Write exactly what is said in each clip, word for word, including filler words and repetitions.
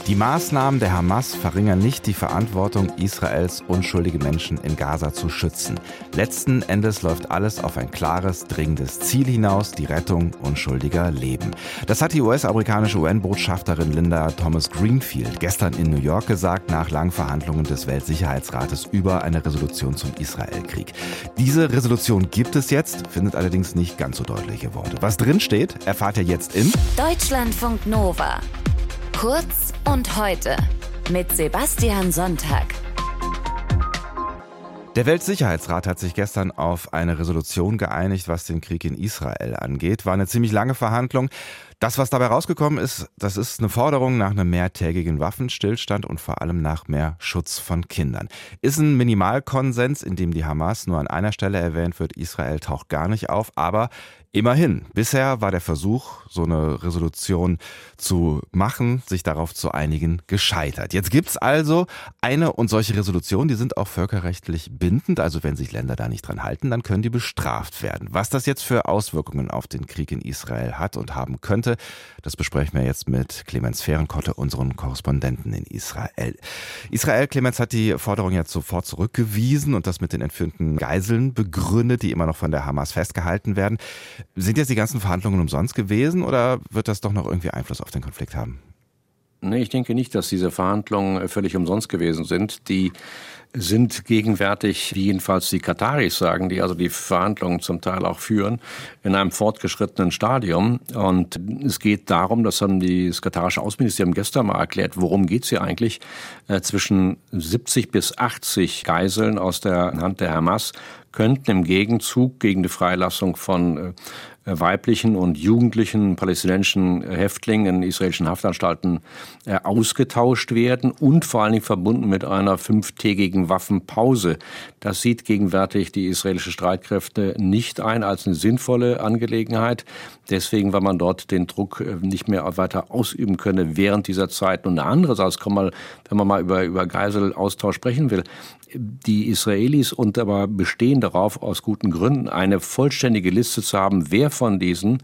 Die Maßnahmen der Hamas verringern nicht die Verantwortung Israels, unschuldige Menschen in Gaza zu schützen. Letzten Endes läuft alles auf ein klares, dringendes Ziel hinaus, die Rettung unschuldiger Leben. Das hat die U S-amerikanische U N-Botschafterin Linda Thomas-Greenfield gestern in New York gesagt, nach langen Verhandlungen des Weltsicherheitsrates über eine Resolution zum Israel-Krieg. Diese Resolution gibt es jetzt, findet allerdings nicht ganz so deutliche Worte. Was drin steht, erfahrt ihr jetzt in Deutschlandfunk Nova. Kurz und heute mit Sebastian Sonntag. Der Weltsicherheitsrat hat sich gestern auf eine Resolution geeinigt, was den Krieg in Israel angeht. War eine ziemlich lange Verhandlung. Das, was dabei rausgekommen ist, das ist eine Forderung nach einem mehrtägigen Waffenstillstand und vor allem nach mehr Schutz von Kindern. Ist ein Minimalkonsens, in dem die Hamas nur an einer Stelle erwähnt wird. Israel taucht gar nicht auf, aber immerhin. Bisher war der Versuch, so eine Resolution zu machen, sich darauf zu einigen, gescheitert. Jetzt gibt's also eine und solche Resolutionen, die sind auch völkerrechtlich bindend. Also wenn sich Länder da nicht dran halten, dann können die bestraft werden. Was das jetzt für Auswirkungen auf den Krieg in Israel hat und haben könnte, das besprechen wir jetzt mit Clemens Fehrenkotte, unseren Korrespondenten in Israel. Israel, Clemens, hat die Forderung jetzt sofort zurückgewiesen und das mit den entführten Geiseln begründet, die immer noch von der Hamas festgehalten werden. Sind jetzt die ganzen Verhandlungen umsonst gewesen oder wird das doch noch irgendwie Einfluss auf den Konflikt haben? Nee, ich denke nicht, dass diese Verhandlungen völlig umsonst gewesen sind. Die sind gegenwärtig, wie jedenfalls die Kataris sagen, die also die Verhandlungen zum Teil auch führen, in einem fortgeschrittenen Stadium. Und es geht darum, das haben die, das katarische Außenministerium gestern mal erklärt, worum geht's hier eigentlich, äh, zwischen siebzig bis achtzig Geiseln aus der Hand der Hamas könnten im Gegenzug gegen die Freilassung von äh, weiblichen und jugendlichen palästinensischen Häftlingen in israelischen Haftanstalten äh, ausgetauscht werden und vor allen Dingen verbunden mit einer fünftägigen Waffenpause. Das sieht gegenwärtig die israelische Streitkräfte nicht ein als eine sinnvolle Angelegenheit. Deswegen, weil man dort den Druck äh, nicht mehr weiter ausüben könne während dieser Zeit. Und eine andere Sache, komm mal, wenn man mal über, über Geiselaustausch sprechen will, die Israelis und aber bestehen darauf, aus guten Gründen eine vollständige Liste zu haben, wer von diesen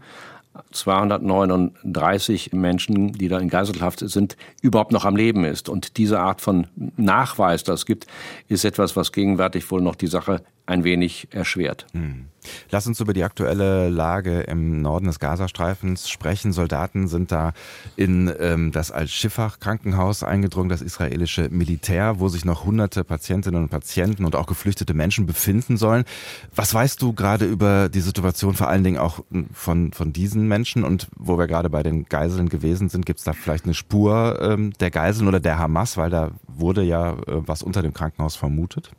zweihundertneununddreißig Menschen, die da in Geiselhaft sind, überhaupt noch am Leben ist. Und diese Art von Nachweis, das es gibt, ist etwas, was gegenwärtig wohl noch die Sache ein wenig erschwert. Hm. Lass uns über die aktuelle Lage im Norden des Gazastreifens sprechen. Soldaten sind da in ähm, das Al-Shifa-Krankenhaus eingedrungen, das israelische Militär, wo sich noch hunderte Patientinnen und Patienten und auch geflüchtete Menschen befinden sollen. Was weißt du gerade über die Situation, vor allen Dingen auch von, von diesen Menschen? Und wo wir gerade bei den Geiseln gewesen sind, gibt es da vielleicht eine Spur ähm, der Geiseln oder der Hamas, weil da wurde ja äh, was unter dem Krankenhaus vermutet?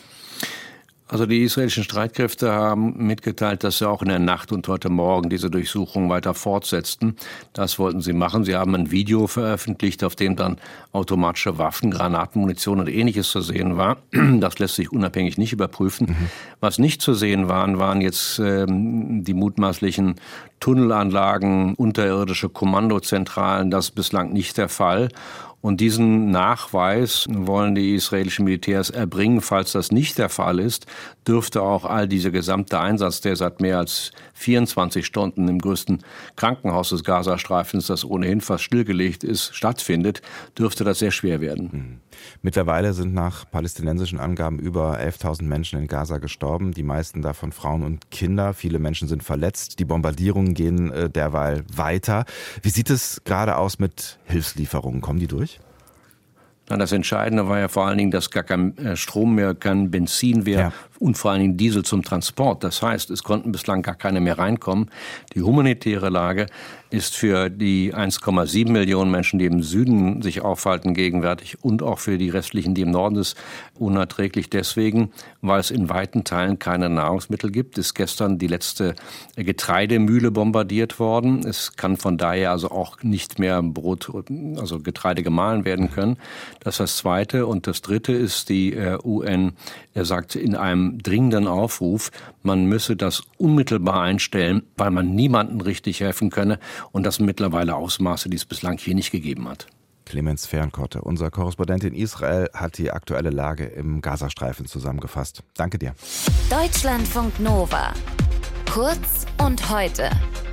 Also die israelischen Streitkräfte haben mitgeteilt, dass sie auch in der Nacht und heute Morgen diese Durchsuchung weiter fortsetzten. Das wollten sie machen. Sie haben ein Video veröffentlicht, auf dem dann automatische Waffen, Granaten, Munition und Ähnliches zu sehen war. Das lässt sich unabhängig nicht überprüfen. Mhm. Was nicht zu sehen waren, waren jetzt ähm, die mutmaßlichen Tunnelanlagen, unterirdische Kommandozentralen. Das ist bislang nicht der Fall. Und diesen Nachweis wollen die israelischen Militärs erbringen. Falls das nicht der Fall ist, dürfte auch all dieser gesamte Einsatz, der seit mehr als vierundzwanzig Stunden im größten Krankenhaus des Gazastreifens, das ohnehin fast stillgelegt ist, stattfindet, dürfte das sehr schwer werden. Mittlerweile sind nach palästinensischen Angaben über elftausend Menschen in Gaza gestorben, die meisten davon Frauen und Kinder. Viele Menschen sind verletzt. Die Bombardierungen gehen äh, derweil weiter. Wie sieht es gerade aus mit Hilfslieferungen? Kommen die durch? Das Entscheidende war ja vor allen Dingen, dass gar kein Strom mehr, kein Benzin mehr ja. und vor allen Dingen Diesel zum Transport. Das heißt, es konnten bislang gar keine mehr reinkommen. Die humanitäre Lage ist für die eins Komma sieben Millionen Menschen, die im Süden sich aufhalten gegenwärtig und auch für die restlichen, die im Norden ist, unerträglich. Deswegen, weil es in weiten Teilen keine Nahrungsmittel gibt, ist gestern die letzte Getreidemühle bombardiert worden. Es kann von daher also auch nicht mehr Brot, also Getreide gemahlen werden können. Das ist das Zweite. Und das Dritte ist, die äh, U N er sagt in einem dringenden Aufruf, man müsse das unmittelbar einstellen, weil man niemandem richtig helfen könne. Und das sind mittlerweile Ausmaße, die es bislang hier nicht gegeben hat. Clemens Fehrenkotte, unser Korrespondent in Israel, hat die aktuelle Lage im Gazastreifen zusammengefasst. Danke dir. Deutschlandfunk Nova. Kurz und heute.